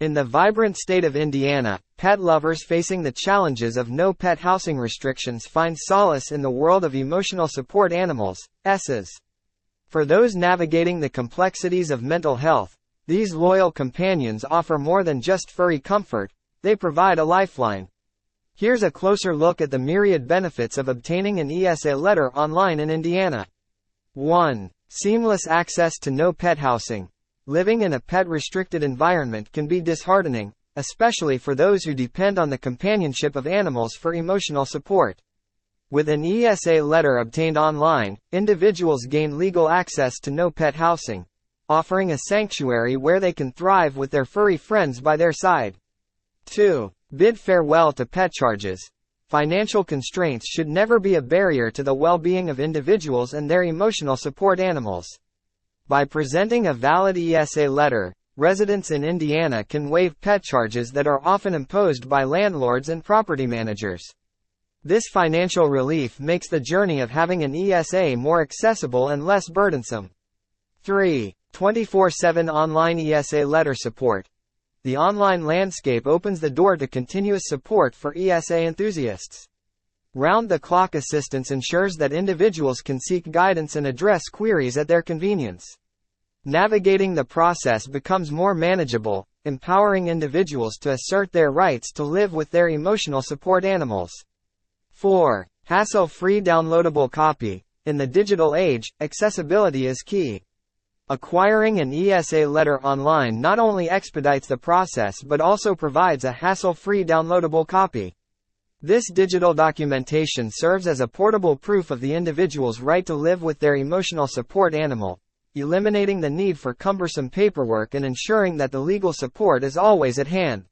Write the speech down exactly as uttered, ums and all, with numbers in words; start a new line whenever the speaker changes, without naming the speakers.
In the vibrant state of Indiana, pet lovers facing the challenges of no-pet housing restrictions find solace in the world of emotional support animals, E S As. For those navigating the complexities of mental health, these loyal companions offer more than just furry comfort, they provide a lifeline. Here's a closer look at the myriad benefits of obtaining an E S A letter online in Indiana. one. Seamless access to no-pet housing. Living in a pet-restricted environment can be disheartening, especially for those who depend on the companionship of animals for emotional support. With an E S A letter obtained online, individuals gain legal access to no-pet housing, offering a sanctuary where they can thrive with their furry friends by their side. two. Bid farewell to pet charges. Financial constraints should never be a barrier to the well-being of individuals and their emotional support animals. By presenting a valid E S A letter, residents in Indiana can waive pet charges that are often imposed by landlords and property managers. This financial relief makes the journey of having an E S A more accessible and less burdensome. three. twenty-four seven online E S A letter support. The online landscape opens the door to continuous support for E S A enthusiasts. Round-the-clock assistance ensures that individuals can seek guidance and address queries at their convenience. Navigating the process becomes more manageable, empowering individuals to assert their rights to live with their emotional support animals. four. Hassle-free downloadable copy. In the digital age, accessibility is key. Acquiring an E S A letter online not only expedites the process but also provides a hassle-free downloadable copy. This digital documentation serves as a portable proof of the individual's right to live with their emotional support animal, eliminating the need for cumbersome paperwork and ensuring that the legal support is always at hand.